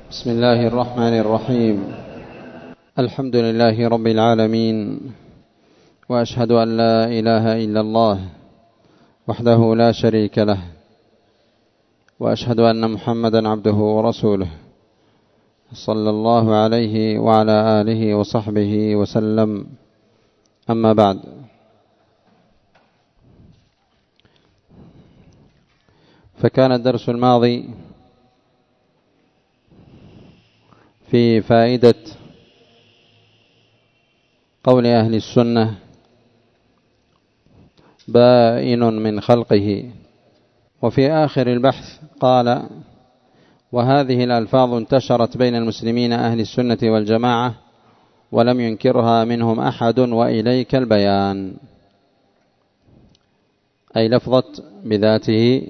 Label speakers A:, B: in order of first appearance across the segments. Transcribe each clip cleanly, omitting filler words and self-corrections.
A: بسم الله الرحمن الرحيم. الحمد لله رب العالمين، وأشهد أن لا إله إلا الله وحده لا شريك له، وأشهد أن محمدا عبده ورسوله صلى الله عليه وعلى آله وصحبه وسلم. أما بعد، فكان الدرس الماضي في فائدة قول أهل السنة بائن من خلقه، وفي آخر البحث قال: وهذه الألفاظ انتشرت بين المسلمين أهل السنة والجماعة ولم ينكرها منهم أحد وإليك البيان، أي لفظة بذاته،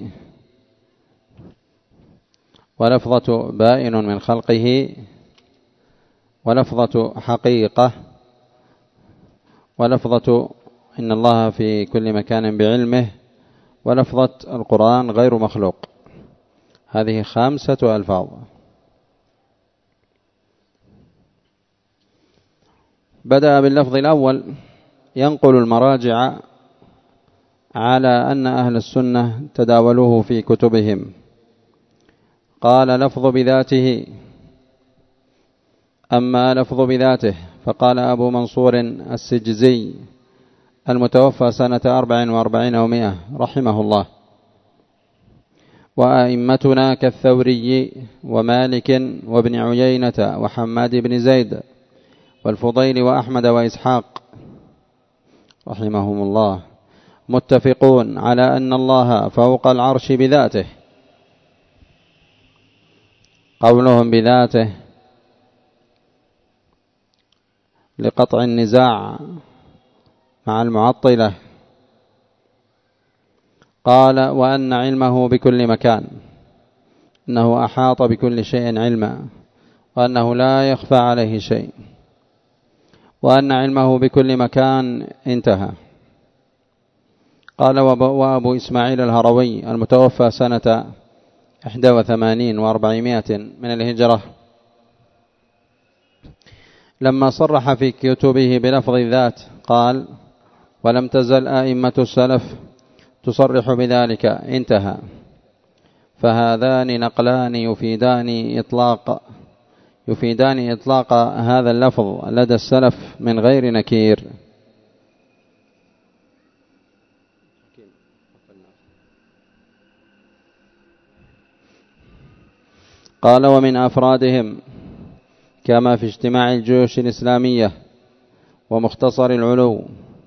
A: ولفظة بائن من خلقه، ولفظة حقيقة، ولفظة إن الله في كل مكان بعلمه، ولفظة القرآن غير مخلوق. هذه 5 ألفاظ. بدأ باللفظ الأول ينقل المراجع على أن أهل السنة تداولوه في كتبهم. قال: لفظ بذاته. أما لفظ بذاته فقال أبو منصور السجزي المتوفى سنة 44 و100 رحمه الله: وأئمتنا كالثوري ومالك وابن عيينة وحماد بن زيد والفضيل وأحمد وإسحاق رحمهم الله متفقون على أن الله فوق العرش بذاته. قولهم بذاته لقطع النزاع مع المعطلة. قال: وأن علمه بكل مكان، أنه أحاط بكل شيء علما، وأنه لا يخفى عليه شيء، وأن علمه بكل مكان انتهى. قال: وأبو إسماعيل الهروي المتوفى سنة 81 و400 من الهجرة لما صرح في كتبه بلفظ الذات قال: ولم تزل أئمة السلف تصرح بذلك، انتهى. فهذان نقلان يفيدان إطلاق هذا اللفظ لدى السلف من غير نكير. قال: ومن أفرادهم كما في اجتماع الجيوش الإسلامية ومختصر العلو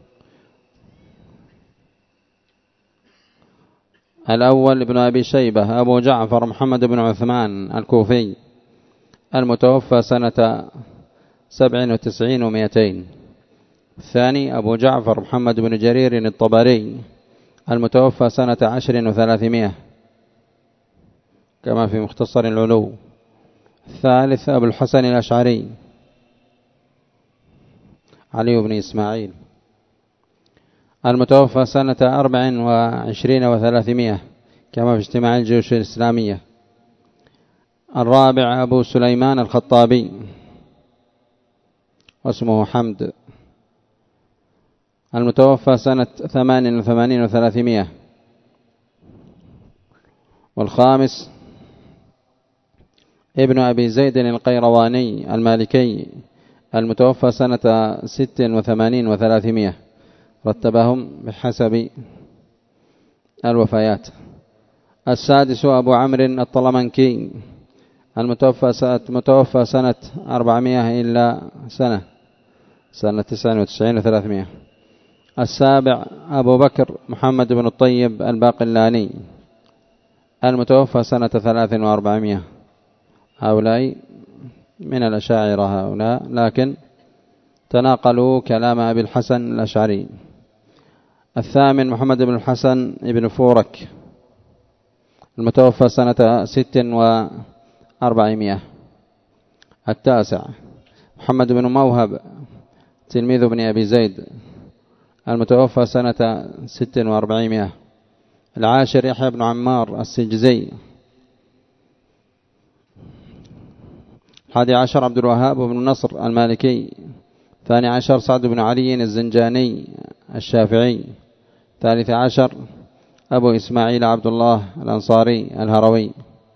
A: الأول ابن أبي شيبة أبو جعفر محمد بن عثمان الكوفي المتوفى سنة 97 و200. الثاني أبو جعفر محمد بن جرير الطبري المتوفى سنة 10 و300 كما في مختصر العلو. الثالث أبو الحسن الأشعري علي بن إسماعيل المتوفى سنة 24 و300 كما في اجتماع الجيوش الإسلامية. الرابع أبو سليمان الخطابي واسمه حمد المتوفى سنة 88 و300. والخامس ابن أبي زيد القيرواني المالكي المتوفى سنة 86 و300، رتبهم بحسب الوفيات. السادس أبو عمرو الطلمنكي المتوفى سنة 400 إلا سنة 99 و300. السابع أبو بكر محمد بن الطيب الباقلاني المتوفى سنة 43 و400. هؤلاء من الأشاعرة هؤلاء، لكن تناقلوا كلام أبي الحسن الأشعري. الثامن محمد بن الحسن بن فورك المتوفى سنة 46 و400. التاسع محمد بن موهب تلميذ ابن أبي زيد المتوفى سنة 46 و400. العاشر يحيى بن عمار السجزي 11 عبد الوهاب بن نصر المالكي. 12 سعد بن علي الزنجاني الشافعي. 13 أبو إسماعيل عبد الله الأنصاري الهروي.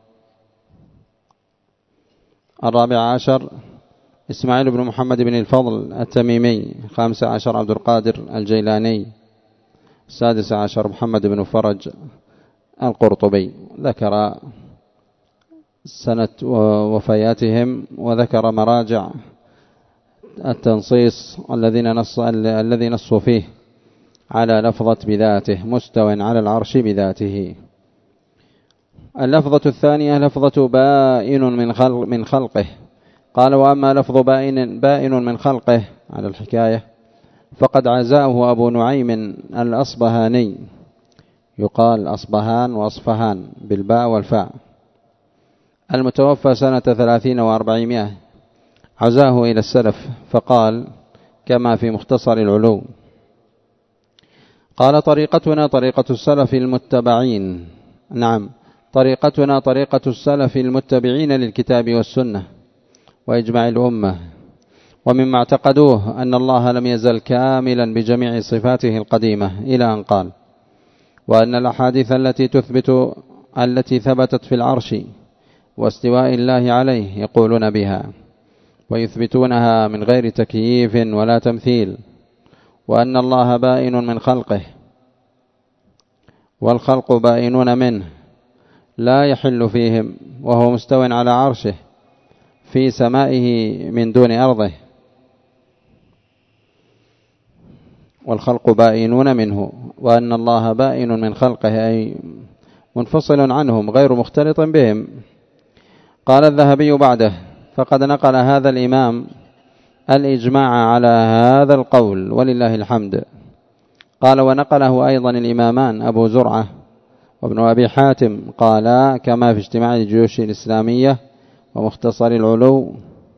A: 14 إسماعيل بن محمد بن الفضل التميمي. 15 عبد القادر الجيلاني. 16 محمد بن فرج القرطبي. ذكر سنة وفياتهم وذكر مراجع التنصيص الذي نصوا فيه على لفظة بذاته، مستو على العرش بذاته. اللفظة الثانية لفظة بائن من خلقه. قال: وأما لفظ بائن من خلقه على الحكاية فقد عزاه أبو نعيم الأصبهاني، يقال أصبهان وأصفهان بالباء والفاء، المتوفى سنة 30 و400. عزاه إلى السلف فقال كما في مختصر العلو. قال: طريقتنا طريقة السلف المتبعين. نعم، طريقتنا طريقة السلف المتبعين للكتاب والسنة وإجماع الأمة، ومما اعتقدوه أن الله لم يزل كاملا بجميع صفاته القديمة، إلى أن قال: وأن الأحاديث التي ثبتت في العرش واستواء الله عليه يقولون بها ويثبتونها من غير تكييف ولا تمثيل، وأن الله بائن من خلقه والخلق بائنون منه لا يحل فيهم، وهو مستو على عرشه في سمائه من دون أرضه، والخلق بائنون منه، وأن الله بائن من خلقه أي منفصل عنهم غير مختلط بهم. قال الذهبي بعده: فقد نقل هذا الإمام الإجماع على هذا القول ولله الحمد. قال: ونقله أيضا الإمامان أبو زرعة وابن أبي حاتم قالا كما في اجتماع الجيوش الإسلامية ومختصر العلو.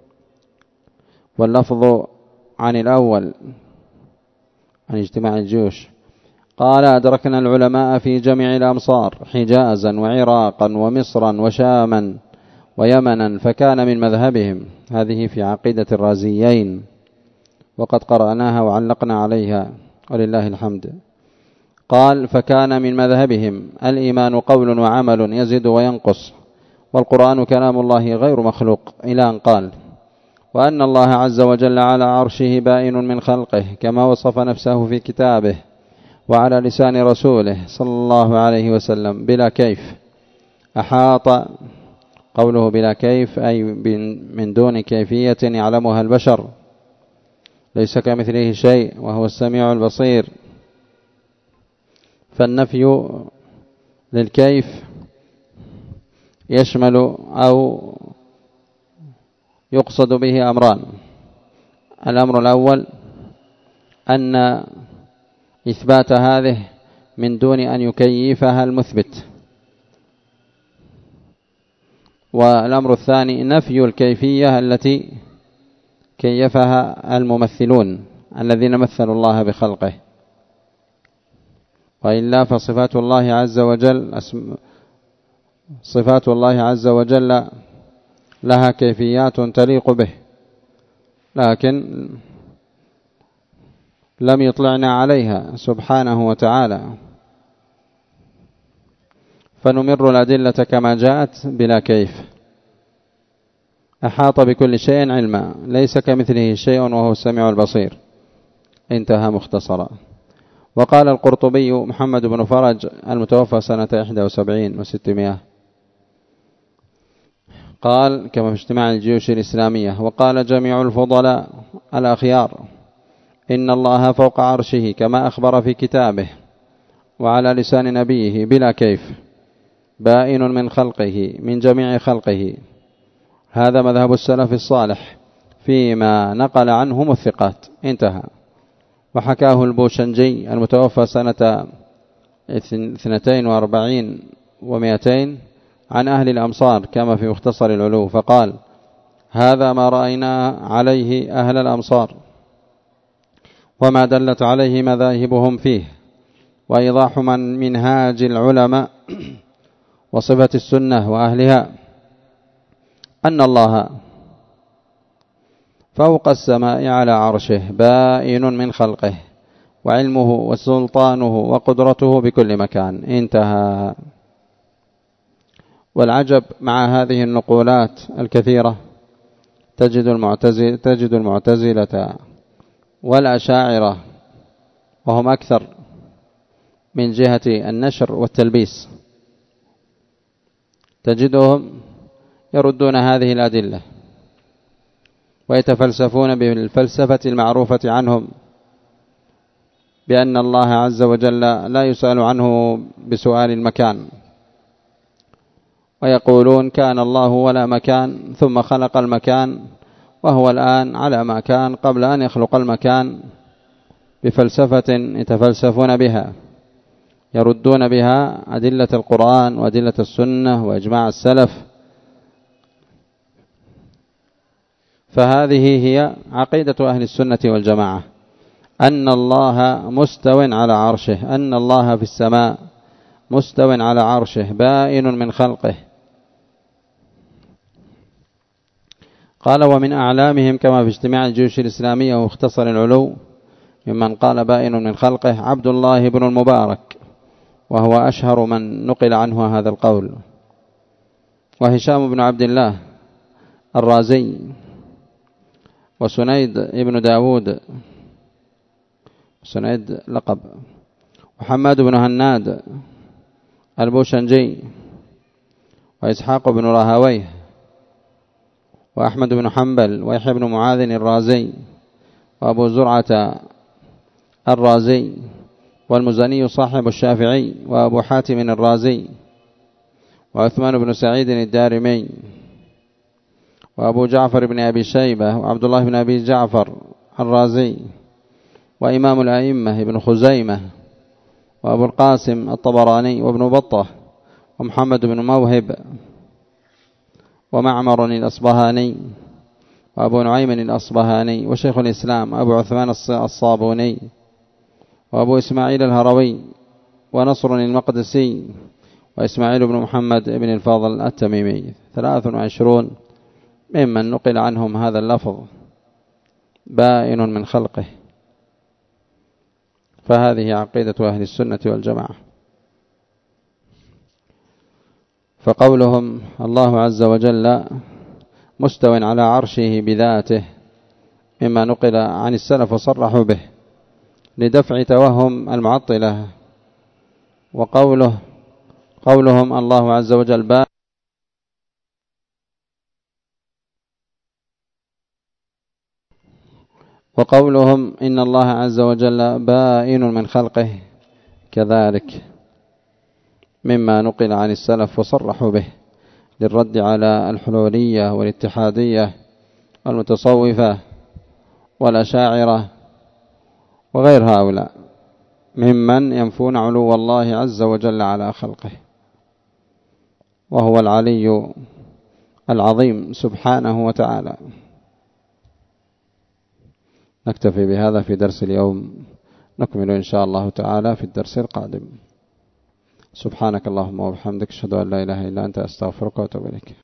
A: واللفظ عن الأول عن اجتماع الجيوش قال: أدركنا العلماء في جميع الأمصار حجازا وعراقا ومصرا وشاما ويمنا فكان من مذهبهم. هذه في عقيدة الرازيين وقد قرأناها وعلقنا عليها ولله الحمد. قال: فكان من مذهبهم الإيمان قول وعمل يزيد وينقص، والقرآن كلام الله غير مخلوق، إلى أن قال: وأن الله عز وجل على عرشه بائن من خلقه كما وصف نفسه في كتابه وعلى لسان رسوله صلى الله عليه وسلم بلا كيف. أحاط، قوله بلا كيف أي من دون كيفية يعلمها البشر، ليس كمثله شيء وهو السميع البصير. فالنفي للكيف يشمل أو يقصد به أمران: الأمر الأول أن إثبات هذه من دون أن يكيفها المثبت، والأمر الثاني نفي الكيفية التي كيفها الممثلون الذين مثلوا الله بخلقه. وإلا فصفات الله عز وجل لها كيفيات تليق به، لكن لم يطلعنا عليها سبحانه وتعالى، فنمر الأدلة كما جاءت بلا كيف. أحاط بكل شيء علما، ليس كمثله شيء وهو السميع البصير. انتهى مختصرا. وقال القرطبي محمد بن فرج المتوفى سنة 71 و600 قال كما في اجتماع الجيوش الإسلامية: وقال جميع الفضلاء الأخيار إن الله فوق عرشه كما أخبر في كتابه وعلى لسان نبيه بلا كيف، بائن من خلقه من جميع خلقه. هذا مذهب السلف الصالح فيما نقل عنهم الثقات. انتهى. وحكاه البوشنجي المتوفى سنة 42 و200 عن أهل الأمصار كما في مختصر العلو، فقال: هذا ما رأينا عليه أهل الأمصار وما دلت عليه مذاهبهم فيه، وإيضاح من منهاج العلماء وصفة السنة وأهلها أن الله فوق السماء على عرشه بائن من خلقه، وعلمه وسلطانه وقدرته بكل مكان. انتهى. والعجب مع هذه النقولات الكثيرة تجد المعتزلة والأشاعرة، وهم أكثر من جهة النشر والتلبيس، تجدهم يردون هذه الأدلة ويتفلسفون بالفلسفة المعروفة عنهم بأن الله عز وجل لا يسأل عنه بسؤال المكان، ويقولون كان الله ولا مكان ثم خلق المكان وهو الآن على ما كان قبل أن يخلق المكان، بفلسفة يتفلسفون بها يردون بها أدلة القرآن وأدلة السنة وإجماع السلف. فهذه هي عقيدة أهل السنة والجماعة، أن الله مستو على عرشه، أن الله في السماء مستو على عرشه بائن من خلقه. قال ومن أعلامهم كما في اجتماع الجيوش الإسلامية ومختصر العلو ممن قال بائن من خلقه عبد الله بن المبارك، وهو أشهر من نقل عنه هذا القول، وهشام بن عبد الله الرازي، وسنيد ابن داود، سنيد لقب، وحماد بن هناد البوشنجي، وإسحاق بن راهويه، وأحمد بن حنبل، ويحيى بن معاذ الرازي، وأبو زرعة الرازي، والمزني صاحب الشافعي، وأبو حاتم الرازي، وعثمان بن سعيد الدارمي، وأبو جعفر بن أبي شيبة، وعبد الله بن أبي جعفر الرازي، وإمام الأئمة ابن خزيمة، وأبو القاسم الطبراني، وابن بطة، ومحمد بن موهب، ومعمر الأصبهاني، وأبو نعيم الأصبهاني، وشيخ الإسلام أبو عثمان الصابوني، وأبو إسماعيل الهروي، ونصر المقدسي، وإسماعيل بن محمد بن الفاضل التميمي. 23 ممن نقل عنهم هذا اللفظ بائن من خلقه. فهذه عقيدة أهل السنة والجماعة. فقولهم الله عز وجل مستو على عرشه بذاته مما نقل عن السلف وصرحوا به لدفع توهم المعطلة. قولهم الله عز وجل وقولهم إن الله عز وجل بائن من خلقه كذلك مما نقل عن السلف وصرحوا به للرد على الحلولية والاتحادية والمتصوفة والأشاعرة وغير هؤلاء ممن ينفون علو الله عز وجل على خلقه، وهو العلي العظيم سبحانه وتعالى. نكتفي بهذا في درس اليوم، نكمل إن شاء الله تعالى في الدرس القادم. سبحانك اللهم وبحمدك، أشهد أن لا إله إلا أنت، أستغفرك وأتوب إليك.